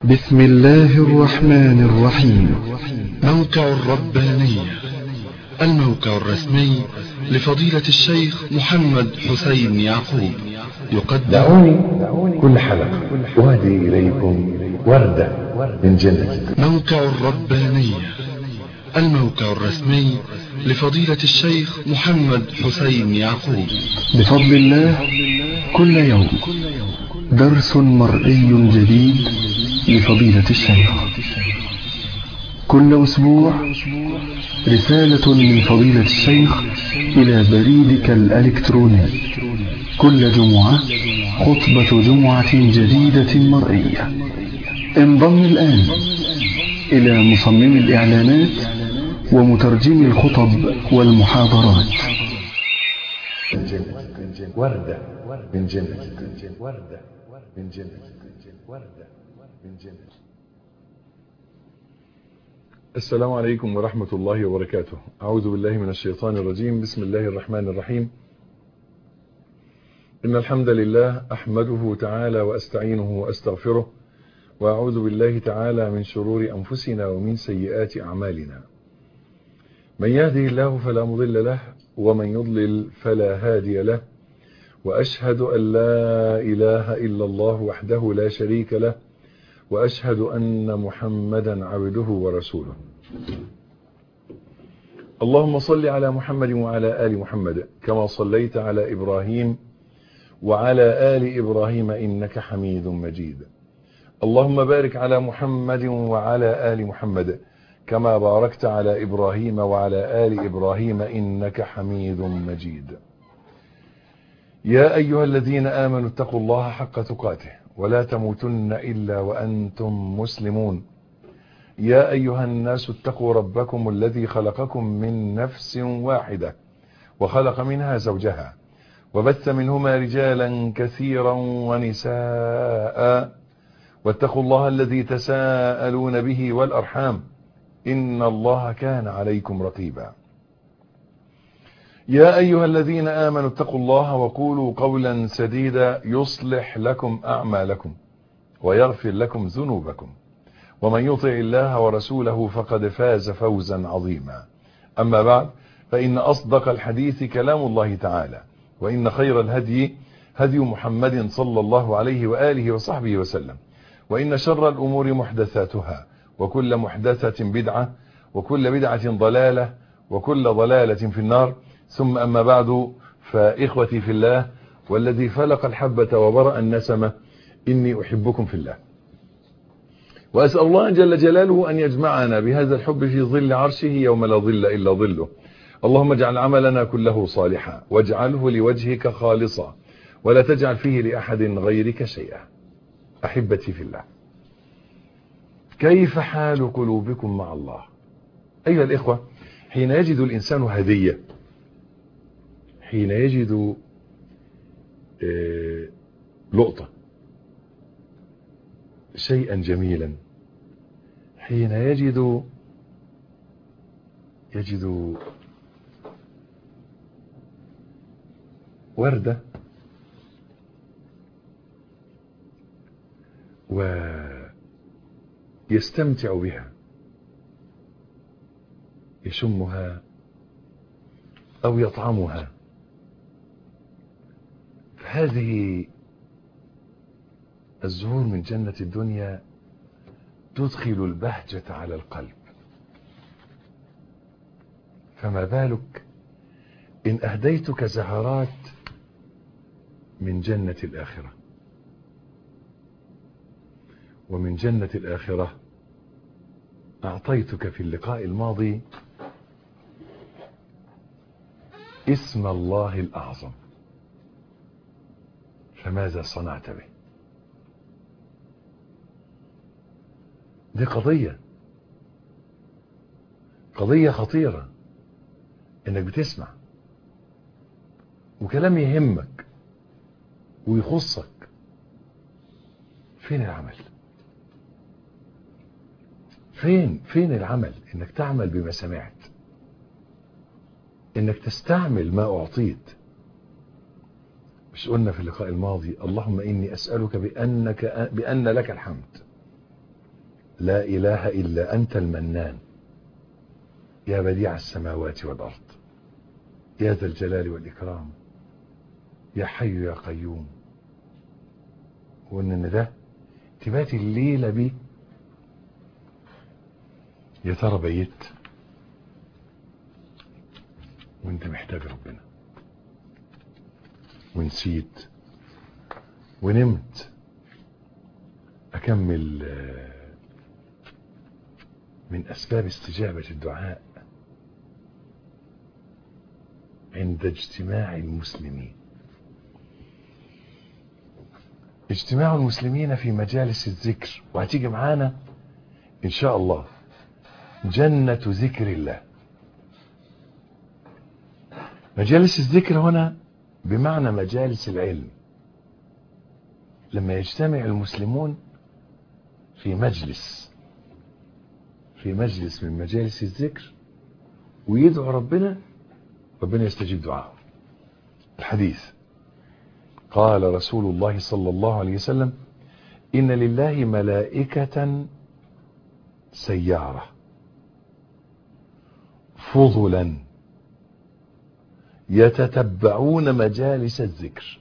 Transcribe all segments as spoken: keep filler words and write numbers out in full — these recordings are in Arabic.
بسم الله الرحمن الرحيم. موقع الربانية، الموقع الرسمي لفضيلة الشيخ محمد حسين يعقوب، يقدم دعوني كل حلقة أهدي إليكم وردة من جنة. موقع الربانية، الموقع الرسمي لفضيلة الشيخ محمد حسين يعقوب. بفضل الله كل يوم درس مرئي جديد لفضيلة الشيخ. كل أسبوع رسالة من فضيلة الشيخ إلى بريدك الإلكتروني. كل جمعة خطبة جمعة جديدة مرئية. انضم الآن إلى مصمم الإعلانات ومترجم الخطب والمحاضرات. وردة من جنة. وردة من جنة. وردة من جنة. السلام عليكم ورحمة الله وبركاته. أعوذ بالله من الشيطان الرجيم. بسم الله الرحمن الرحيم. إن الحمد لله أحمده تعالى وأستعينه وأستغفره، وأعوذ بالله تعالى من شرور أنفسنا ومن سيئات أعمالنا. من يهده الله فلا مضل له، ومن يضلل فلا هادي له، وأشهد أن لا إله إلا الله وحده لا شريك له، وأشهد أن محمدا عبده ورسوله. اللهم صل على محمد وعلى آل محمد كما صليت على إبراهيم وعلى آل إبراهيم إنك حميد مجيد. اللهم بارك على محمد وعلى آل محمد كما باركت على إبراهيم وعلى آل إبراهيم إنك حميد مجيد. يا أيها الذين آمنوا اتقوا الله حق تقاته ولا تموتن إلا وأنتم مسلمون. يا أيها الناس اتقوا ربكم الذي خلقكم من نفس واحدة وخلق منها زوجها وبث منهما رجالا كثيرا ونساء، واتقوا الله الذي تساءلون به والأرحام إن الله كان عليكم رقيبا. يا أيها الذين آمنوا اتقوا الله وقولوا قولا سديدا يصلح لكم أعمالكم ويغفر لكم ذنوبكم، ومن يطع الله ورسوله فقد فاز فوزا عظيما. أما بعد، فإن أصدق الحديث كلام الله تعالى، وإن خير الهدي هدي محمد صلى الله عليه وآله وصحبه وسلم، وإن شر الأمور محدثاتها، وكل محدثة بدعة، وكل بدعة ضلالة، وكل ضلالة في النار. ثم أما بعد، فإخوتي في الله والذي فلق الحبة وبرأ النسمة، إني أحبكم في الله، وأسأل الله جل جلاله أن يجمعنا بهذا الحب في ظل عرشه يوم لا ظل إلا ظله. اللهم اجعل عملنا كله صالحا، واجعله لوجهك خالصا، ولا تجعل فيه لأحد غيرك شيئا. أحبتي في الله، كيف حال قلوبكم مع الله؟ أيها الإخوة، حين يجد الإنسان هدية، حين يجد آه لقطة، شيئا جميلا، حين يجد يجد وردة ويستمتع بها، يشمها أو يطعمها، هذه الزهور من جنة الدنيا تدخل البهجة على القلب. فما بالك إن أهديتك زهرات من جنة الآخرة؟ ومن جنة الآخرة أعطيتك في اللقاء الماضي اسم الله الأعظم، فماذا صنعت به؟ دي قضية قضية خطيرة، انك بتسمع وكلام يهمك ويخصك. فين العمل؟ فين فين العمل؟ انك تعمل بما سمعت، انك تستعمل ما اعطيت. مش قلنا في اللقاء الماضي اللهم إني أسألك بأنك بأن لك الحمد لا إله إلا أنت المنان يا بديع السماوات والأرض يا ذا الجلال والإكرام يا حي يا قيوم. وإن ده تباتي الليلة بيه. يا ترى بيت وانت محتاج ربنا ونسيت ونمت؟ أكمل من أسباب استجابة الدعاء عند اجتماع المسلمين. اجتماع المسلمين في مجالس الذكر، وهتيجي معانا إن شاء الله جنة ذكر الله. مجالس الذكر هنا بمعنى مجالس العلم. لما يجتمع المسلمون في مجلس في مجلس من مجالس الذكر ويدعو ربنا، ربنا يستجيب دعاءه. الحديث قال رسول الله صلى الله عليه وسلم: إن لله ملائكة سيارة فضلا يتتبعون مجالس الذكر،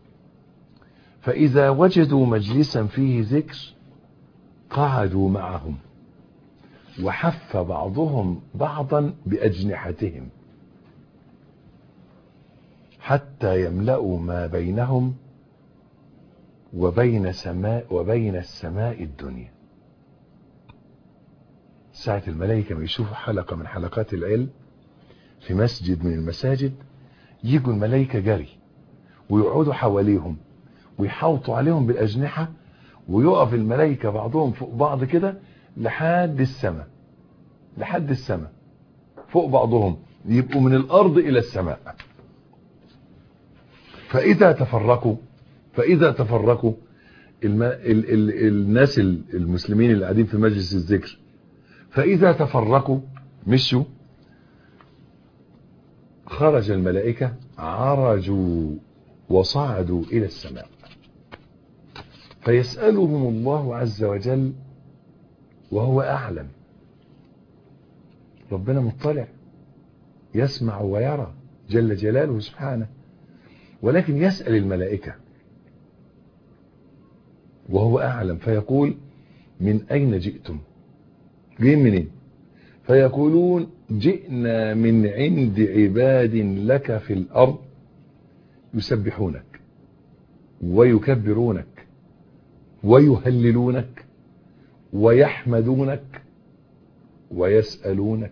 فإذا وجدوا مجلسا فيه ذكر قعدوا معهم، وحف بعضهم بعضا بأجنحتهم حتى يملأوا ما بينهم وبين سماء وبين السماء الدنيا. ساعة الملائكة ما يشوفوا حلقة من حلقات العلم في مسجد من المساجد، يجوا الملائكة جري ويقعدوا حواليهم ويحوطوا عليهم بالأجنحة، ويقف الملائكة بعضهم فوق بعض كده لحد السماء لحد السماء فوق بعضهم، يبقوا من الأرض إلى السماء. فإذا تفرقوا فإذا تفرقوا الم... ال... ال... الناس المسلمين اللي قاعدين في مجلس الذكر، فإذا تفرقوا مشوا، خرج الملائكة عرجوا وصعدوا إلى السماء، فيسألهم الله عز وجل وهو أعلم. ربنا مطلع يسمع ويرى جل جلاله سبحانه، ولكن يسأل الملائكة وهو أعلم، فيقول: من أين جئتم؟ جايين منين؟ فيقولون: جئنا من عند عباد لك في الأرض يسبحونك ويكبرونك ويهللونك ويحمدونك ويسألونك.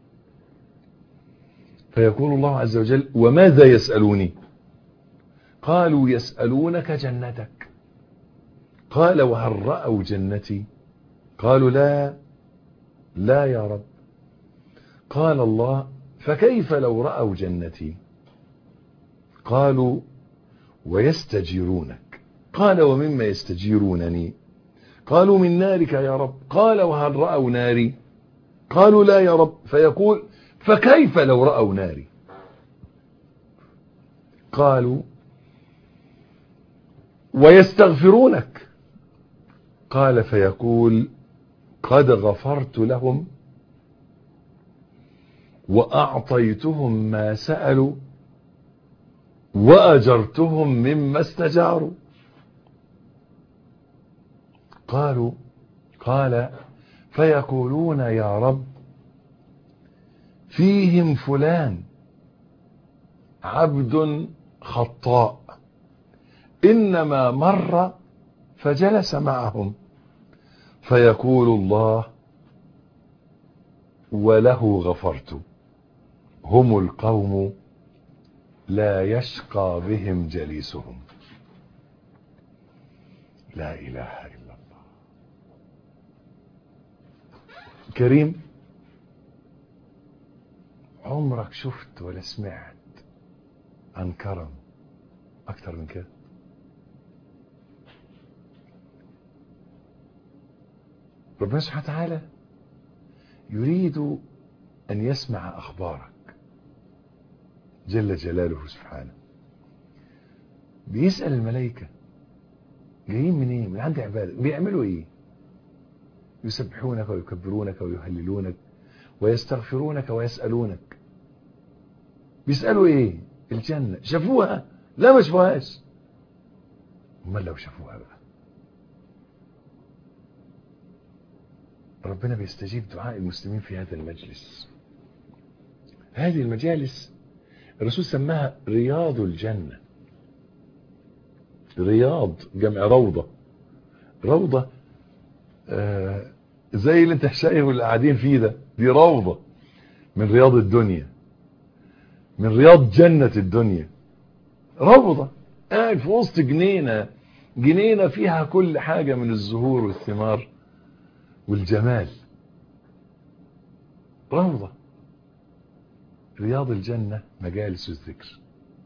فيقول الله عز وجل: وماذا يسألوني؟ قالوا: يسألونك جنتك. قال: وهل رأوا جنتي؟ قالوا: لا لا يا رب. قال الله: فكيف لو رأوا جنتي؟ قالوا: ويستجيرونك. قال: ومما يستجيرونني؟ قالوا: من نارك يا رب. قال: وهل رأوا ناري؟ قالوا: لا يا رب. فيقول: فكيف لو رأوا ناري؟ قالوا: ويستغفرونك. قال: فيقول: قد غفرت لهم وأعطيتهم ما سألوا وأجرتهم مما استجاروا. قالوا قال: فيقولون: يا رب، فيهم فلان عبد خطاء إنما مر فجلس معهم. فيقول الله: وله غفرت، هم القوم لا يشقى بهم جليسهم. لا إله إلا الله. كريم، عمرك شفت ولا سمعت عن كرم أكتر من كده؟ ربنا سبحانه وتعالى يريد أن يسمع أخبارك جل جلاله سبحانه. بيسأل الملائكة: جايين منين؟ من عند عبادك، بيعملوا ايه؟ يسبحونك ويكبرونك ويهللونك ويستغفرونك ويسألونك. بيسألوا ايه؟ الجنة. شافوها؟ لا ما شافوهاش. امال لو شافوها بقى؟ ربنا بيستجيب دعاء المسلمين في هذا المجلس. هذه المجالس الرسول سماها رياض الجنة. رياض جمع روضة. روضة آه زي اللي انت شايفه واللي قاعدين فيه ده، دي روضة من رياض الدنيا، من رياض جنة الدنيا. روضة قاعد في وسط جنينة، جنينة فيها كل حاجة من الزهور والثمار والجمال. روضة. رياض الجنة مجالس الذكر.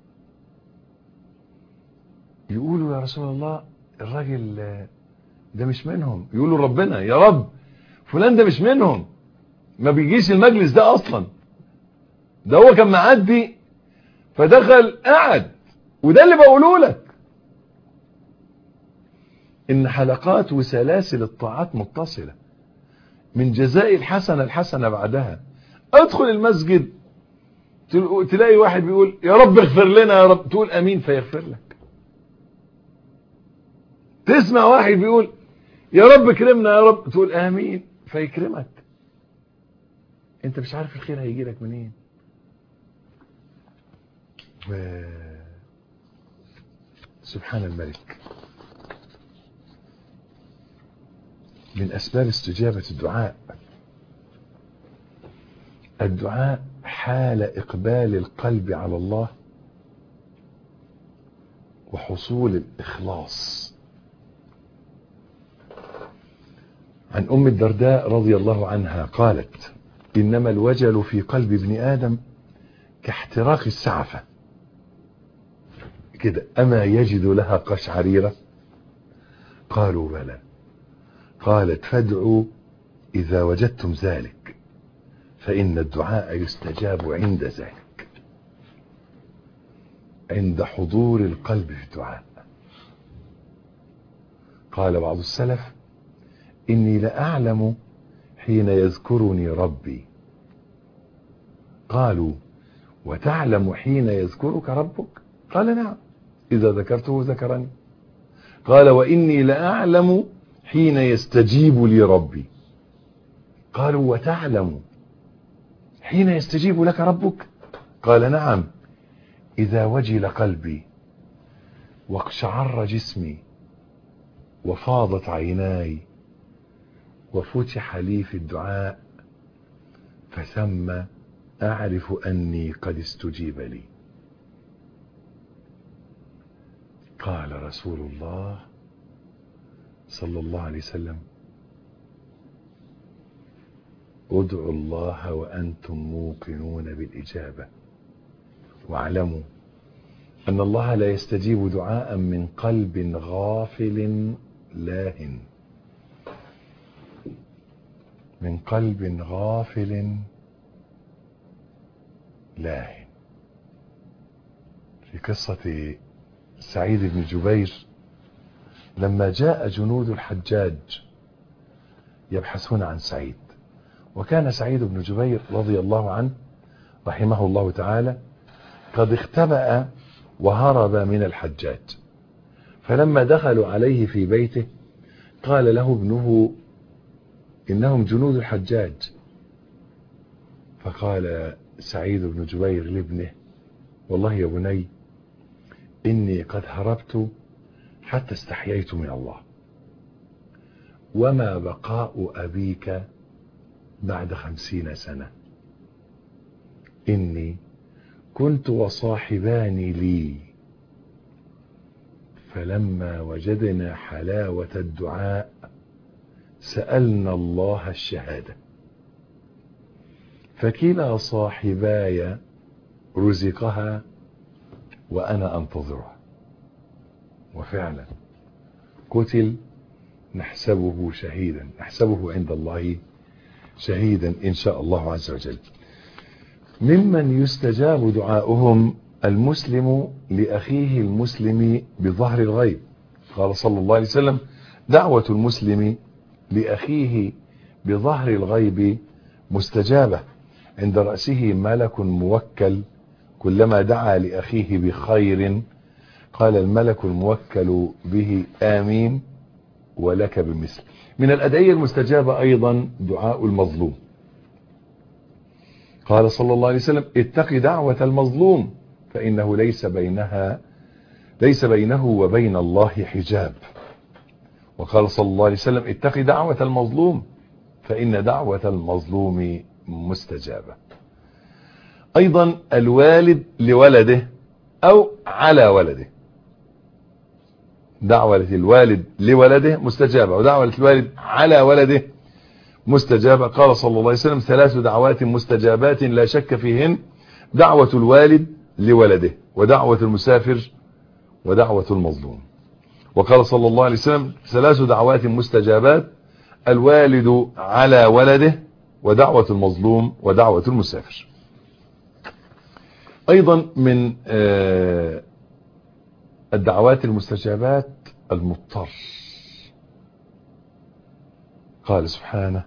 يقولوا يا رسول الله الراجل ده مش منهم. يقولوا ربنا يا رب فلان ده مش منهم، ما بيجيش المجلس ده اصلا، ده هو كان معدي فدخل قعد. وده اللي بقوله لك، ان حلقات وسلاسل الطاعات متصلة، من جزاء الحسنة الحسنة بعدها. ادخل المسجد تلاقي واحد بيقول يا رب اغفر لنا يا رب، تقول امين فيغفر لك. تسمع واحد بيقول يا رب اكرمنا يا رب، تقول امين فيكرمك. انت مش عارف الخير هيجي لك منين. و... سبحان الملك. من اسباب استجابة الدعاء الدعاء حال اقبال القلب على الله وحصول الاخلاص. عن ام الدرداء رضي الله عنها قالت انما الوجل في قلب ابن ادم كاحتراق السعفة كده، اما يجد لها قشعريرة؟ قالوا بلى. قالت فادعوا اذا وجدتم ذلك فان الدعاء يستجاب عند ذلك، عند حضور القلب في الدعاء. قال بعض السلف اني لاعلم حين يذكرني ربي. قالوا وتعلم حين يذكرك ربك؟ قال نعم، اذا ذكرته ذكرني. قال واني لاعلم حين يستجيب لي ربي. قالوا وتعلم حين يستجيب لك ربك؟ قال نعم، اذا وجل قلبي واقشعر جسمي وفاضت عيناي وفتح لي في الدعاء فثم اعرف اني قد استجيب لي. قال رسول الله صلى الله عليه وسلم ادعوا الله وانتم موقنون بالاجابة، واعلموا ان الله لا يستجيب دعاء من قلب غافل لاهٍ، من قلب غافل لاهٍ. في قصة سعيد بن جبير لما جاء جنود الحجاج يبحثون عن سعيد، وكان سعيد بن جبير رضي الله عنه رحمه الله تعالى قد اختبأ وهرب من الحجاج، فلما دخلوا عليه في بيته قال له ابنه إنهم جنود الحجاج. فقال سعيد بن جبير لابنه والله يا بني إني قد هربت حتى استحييت من الله، وما بقاء أبيك بعد خمسين سنة. إني كنت وصاحباني لي فلما وجدنا حلاوة الدعاء سألنا الله الشهادة، فكلا صاحباي رزقها وأنا أنتظرها. وفعلا قتل نحسبه شهيدا، نحسبه عند الله شهيدا إن شاء الله عز وجل. ممن يستجاب دعاؤهم المسلم لأخيه المسلم بظهر الغيب. قال صلى الله عليه وسلم دعوة المسلم لأخيه بظهر الغيب مستجابة، عند رأسه ملك موكل، كلما دعا لأخيه بخير قال الملك الموكل به آمين ولك بمثل. من الأدعية المستجابة أيضا دعاء المظلوم. قال صلى الله عليه وسلم اتق دعوة المظلوم فإنه ليس بينها ليس بينه وبين الله حجاب. وقال صلى الله عليه وسلم اتق دعوة المظلوم فإن دعوة المظلوم مستجابة. أيضا الوالد لولده أو على ولده، دعوة الوالد لولده مستجابة ودعوة الوالد على ولده مستجابة. قال صلى الله عليه وسلم ثلاث دعوات مستجابات لا شك فيهن، دعوة الوالد لولده ودعوة المسافر ودعوة المظلوم. وقال صلى الله عليه وسلم ثلاث دعوات مستجابات، الوالد على ولده ودعوة المظلوم ودعوة المسافر. أيضا من الدعوات المستجابات المضطر. قال سبحانه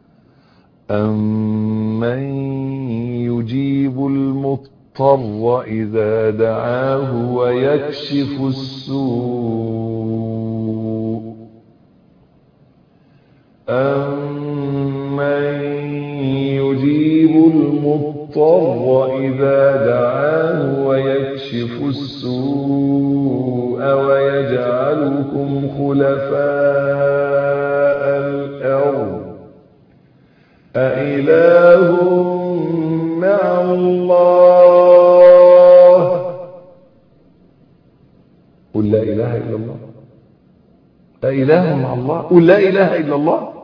أمن يجيب المضطر إذا دعاه ويكشف السوء أمن يجيب المضطر إذا دعاه ويكشف السوء ويجعلكم خلفاء الأرض أإله مع الله قل لا إله إلا الله أإله مع الله قل لا إله إلا الله.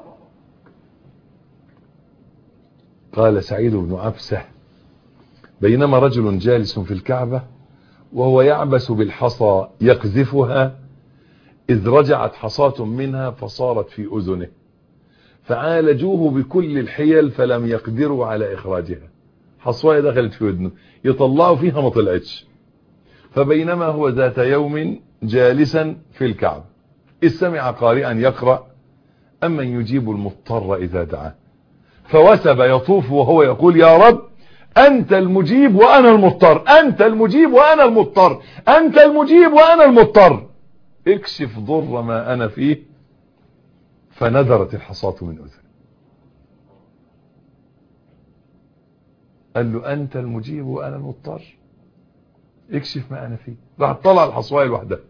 قال سعيد بن عبسة بينما رجل جالس في الكعبة وهو يعبس بالحصى يقذفها إذ رجعت حصاة منها فصارت في أذنه فعالجوه بكل الحيل فلم يقدروا على إخراجها. حصواية دخلت في ودنه يطلعوا فيها ما طلعتش. فبينما هو ذات يوم جالسا في الكعبة إذ سمع قارئا يقرأ أمن يجيب المضطر إذا دعاه فوسب يطوف وهو يقول يا رب أنت المجيب وأنا المضطر أنت المجيب وأنا المضطر أنت المجيب وأنا المضطر اكشف ضر ما أنا فيه. فنذرت الحصاة من أذن. قال له أنت المجيب وأنا المضطر اكشف ما أنا فيه. راح طلع الحصواية لوحدها.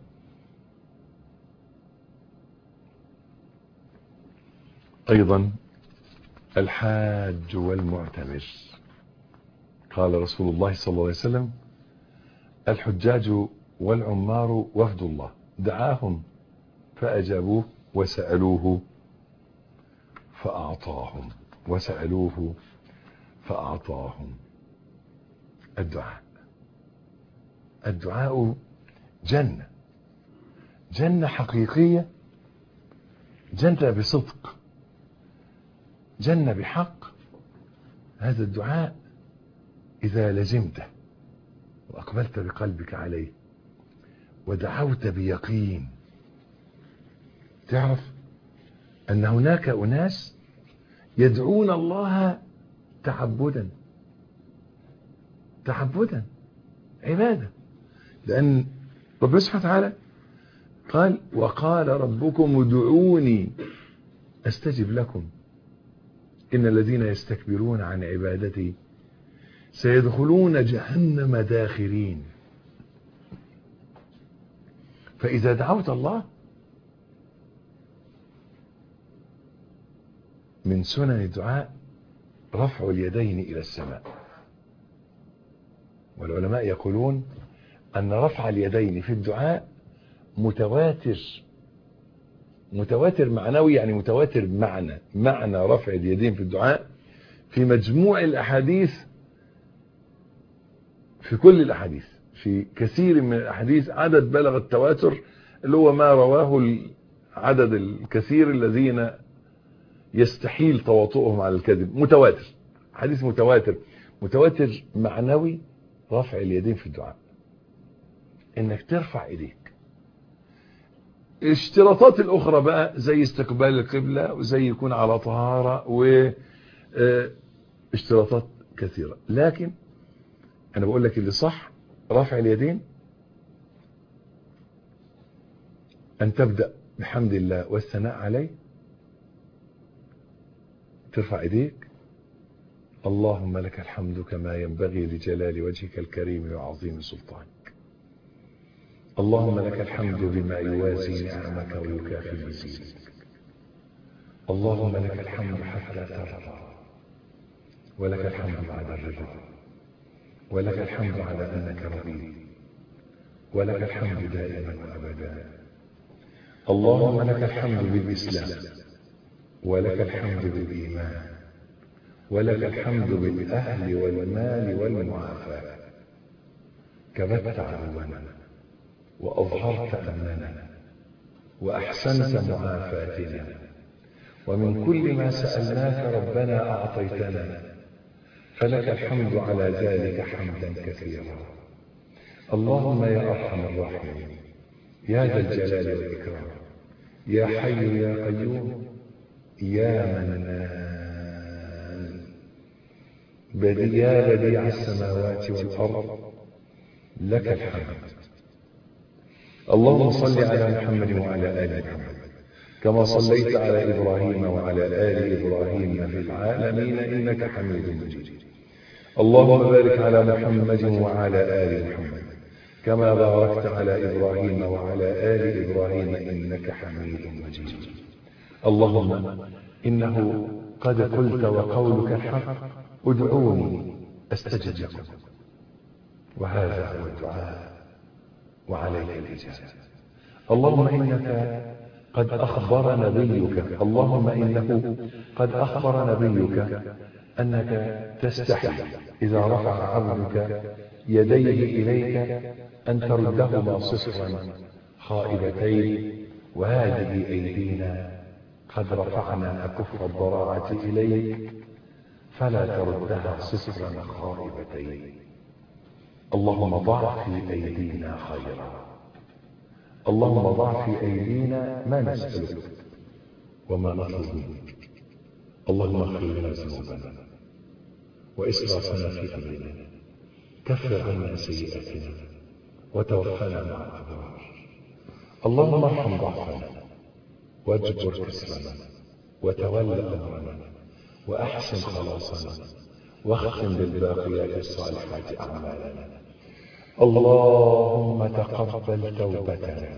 أيضا الحاج والمعتمر. قال رسول الله صلى الله عليه وسلم الحجاج والعمار وفد الله دعاهم فأجابوه وسألوه فأعطاهم وسألوه فأعطاهم. الدعاء الدعاء جنة جنة حقيقية، جنة بصدق، جنة بحق. هذا الدعاء إذا لزمته وأقبلت بقلبك عليه ودعوت بيقين تعرف أن هناك أناس يدعون الله تعبدا تعبدا عبادة، لأن ربنا سبحانه وتعالى قال وقال ربكم ادعوني أستجب لكم إن الذين يستكبرون عن عبادتي سيدخلون جهنم داخرين. فإذا دعوت الله من سنن الدعاء رفع اليدين إلى السماء. والعلماء يقولون أن رفع اليدين في الدعاء متواتر متواتر معنوي، يعني متواتر معنى معنى رفع اليدين في الدعاء في مجموع الأحاديث، في كل الأحاديث، في كثير من الأحاديث عدد بلغ التواتر اللي هو ما رواه العدد الكثير الذين يستحيل تواطؤهم على الكذب. متواتر، حديث متواتر متواتر معنوي رفع اليدين في الدعاء، انك ترفع ايديك. اشتراطات الأخرى بقى زي استقبال القبلة وزي يكون على طهارة واشتراطات كثيرة. لكن أنا بقول لك اللي صح رفع اليدين أن تبدأ بحمد الله والثناء عليه، ترفع ايديك اللهم لك الحمد كما ينبغي لجلال وجهك الكريم وعظيم سلطانك، اللهم لك الحمد بما يوازي نعمك ويكافئ مزيدك، اللهم لك الحمد حتى ترضى، ولك الحمد بعد الرضا، ولك الحمد على أنك رضيت، ولك الحمد دائما وأبدا. اللهم لك الحمد بالإسلام، ولك الحمد بالإيمان، ولك الحمد بالأهل والمال والمعافاة. كبت عدونا وأظهرت أمننا وأحسنت معافاتنا، ومن كل ما سألناك ربنا أعطيتنا، فلك الحمد على ذلك حمدا كثيرا. اللهم يا أرحم الراحمين، يا ذا الجلال والإكرام، يا حي يا قيوم، يا منان، يا بديع السماوات والأرض، لك الحمد. اللهم صل على محمد وعلى آل محمد كما صليت على إبراهيم وعلى آل إبراهيم في العالمين إنك حميد مجيد. اللهم بارك على محمد وعلى آل محمد كما باركت على إبراهيم وعلى آل إبراهيم إنك حميد مجيد. اللهم إنه قد قلت وقولك الحق، ادعوني أستجب لكم، وهذا هو الدعاء وعليك الإجابة. اللهم إنك قد أخبر نبيك اللهم إنه قد أخبر نبيك أنك تستحي إذا رفع عبدك يديه إليك أن تردهما صفرا خائبتين، وهذه أيدينا قد رفعنا أكف الضراعة إليك فلا تردها صفرا خائبتين. اللهم ضع في أيدينا خيرا، اللهم ضع في أيدينا ما نسألك وما نطلب منك. اللهم اغفر لنا ذنوبنا وإسرافنا في أمرنا، كفر عنا سيئاتنا وتوفنا مع الأبرار. اللهم ارحم ضعفنا واجبر كسرنا وتول أمرنا وأحسن خلاصنا واختم بالباقيات الصالحات أعمالنا. اللهم تقبل توبتنا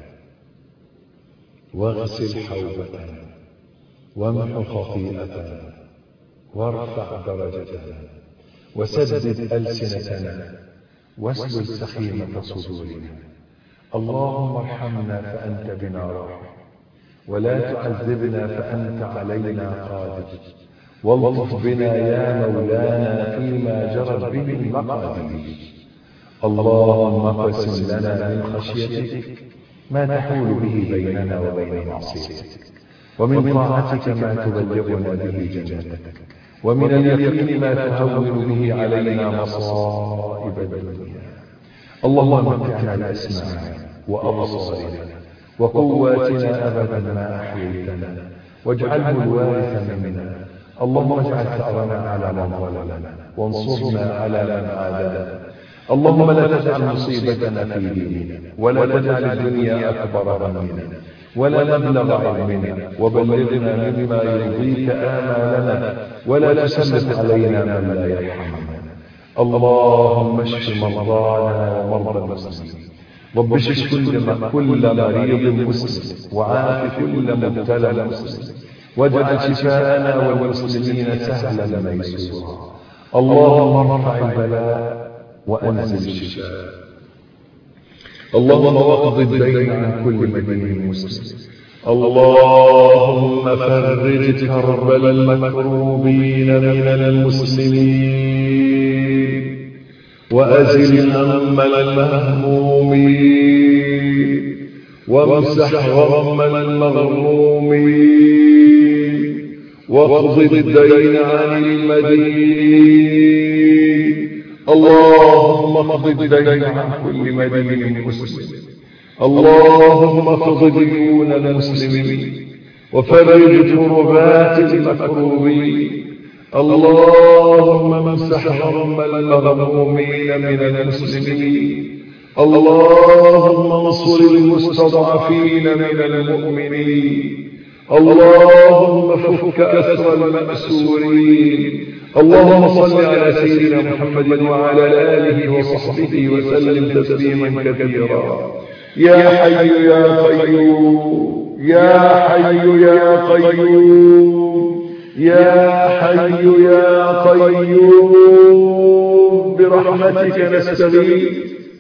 واغسل حوبتنا وامح خطيئتنا وارفع درجتنا وسدد ألسنتنا واسلل سخيمة صدورنا. اللهم ارحمنا فأنت بنا راحم، ولا تعذبنا فأنت علينا قادر، والطف بنا يا مولانا فيما جرت به المقادير. اللهم اقسم لنا من خشيتك ما تحول به بيننا وبين معصيتك، ومن طاعتك ما تبلغنا به جنتك، ومن اليقين ما تهون به علينا مصائب الدنيا. اللهم متعنا بأسماعنا وأبصارنا وقواتنا أبدا ما أحييتنا، واجعله الوارث منا. اللهم اجعل ثأرنا على من ظلمنا وانصرنا على من عادانا. اللهم لا تجعل مصيبتنا في ديننا، ولا تجعل الدنيا أكبر همنا ولا مبلغ علمنا، وبلغنا مما يرضيك آمالنا، ولا تسلط علينا من لا يرحمنا. اللهم اشف مرضانا ومرضى المسلمين، رب اشف كل مريض مسلم، وعاف كل مبتلى مسلم، واجعل شفاءنا والمسلمين سهلا ميسورا. اللهم ارفع البلاء وأنزل الشفاء. اللهم واقض الدين عن كل مدين مسلم. اللهم فرج كرب المكروبين من المسلمين، وأزل هم المهمومين، وامسح غم المغرومين، واقض الدين عن المدينين. اللهم اقض الدين عن كل مدين مسلم. اللهم اقض ديون المسلمين وفرج كربات المكروبين. اللهم امسح غم المغمومين من المسلمين. اللهم انصر المستضعفين من المؤمنين. اللهم فك أسر المأسورين. اللهم صل على سيدنا محمد وعلى آله وصحبه وسلم تسليما كثيرا. يا حي يا قيوم، يا حي يا قيوم، يا حي يا قيوم، برحمتك نستغيث.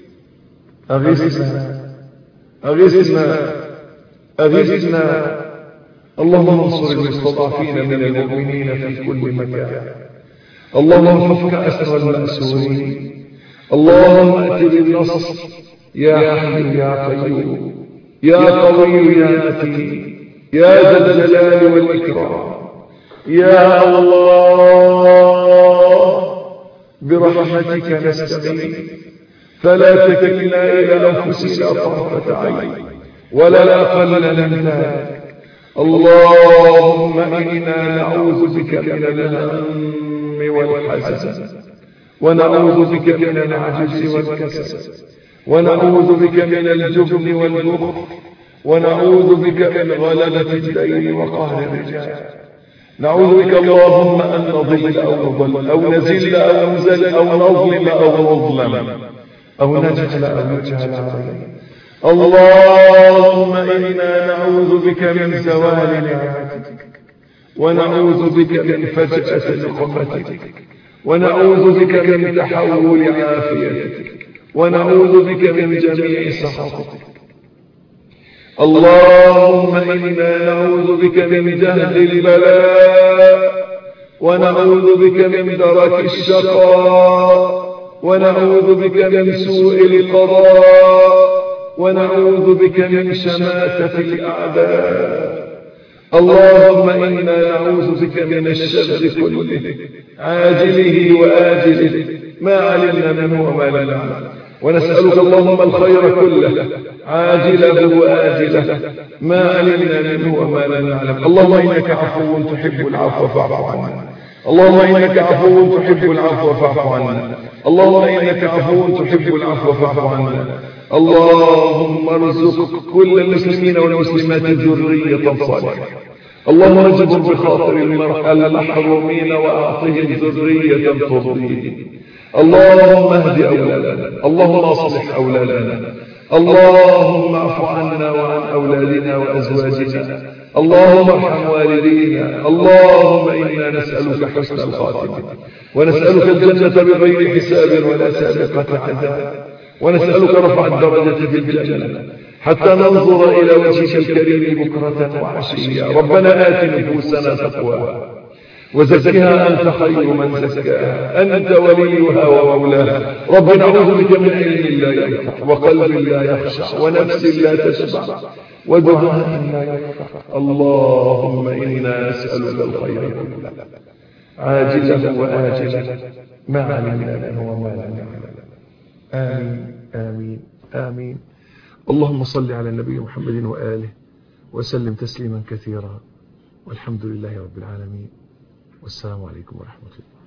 أغثنا أغثنا أغثنا. اللهم انصر المستضعفين من المؤمنين في كل مكان. اللهم فك أسر المأسورين. اللهم أت بالنصر. يا حي يا قيوم، يا قوي يا متين، يا ذا الجلال والإكرام. يا الله برحمتك نستغيث، فلا تكلنا إلى أنفسنا طرفة عين ولا أقل من ذلك. اللهم إنا نعوذ بك من الهم والحزن، ونعوذ بك من العجز والكسل، ونعوذ بك من الجبن والبخل، ونعوذ بك من غلبة الدين وقهر الرجال. نعوذ بك اللهم أن نضل أو نضل أو نزل أو نزل أو نظلم أو نظلم أو نجهل أو يجهل علينا. اللهم إنا نعوذ بك من زوال نعمتك، ونعوذ بك من فجأة نقمتك، ونعوذ بك من تحول عافيتك، ونعوذ بك من جميع سخطك. اللهم إنا نعوذ بك من جهد البلاء، ونعوذ بك من درك الشقاء، ونعوذ بك من سوء القضاء، ونعوذ بك من شماتة الأعداء. اللهم إنا نعوذ بك من الشر كله عاجله وآجله ما علمنا منه وما لم نعلم، ونسألك اللهم الخير كله عاجله وآجله ما علمنا منه وما لم نعلم. اللهم إنك عفو تحب العفو فاعف عنا. اللهم إنك عفو تحب العفو فاعف عنا. اللهم إنك عفو تحب العفو فاعف عنا. اللهم ارزق كل المسلمين والمسلمات ذرية صالحة. اللهم اجبر بخاطر المحرومين وأعطهم ذرية ترضيهم. اللهم اهد أولادنا، اللهم اصلح أولادنا، اللهم اعف عنا وعن أولادنا وأزواجنا، اللهم ارحم والدينا. اللهم إنا نسألك حسن الخاتمة، ونسألك الجنة بغير حساب ولا سابقة عذاب، ونسألك رفع الدرجة في الجنة حتى ننظر إلى وجهك الكريم بكرة وعشيا. ربنا آت نفوسنا تقواها وزكها أنت خير من زكاها، أنت وليها ومولاها. رب نعوذ بك من علم لا ينفع، وقلب لا يخشع، ونفس لا تشبع، ودعاء لا ينفع. اللهم إنا نسألك الخير كله عاجله وآجله ما علمنا منه وما لم نعلم. آمين آمين آمين. اللهم صل على النبي محمد وآله وسلم تسليما كثيرا، والحمد لله رب العالمين، والسلام عليكم ورحمة الله.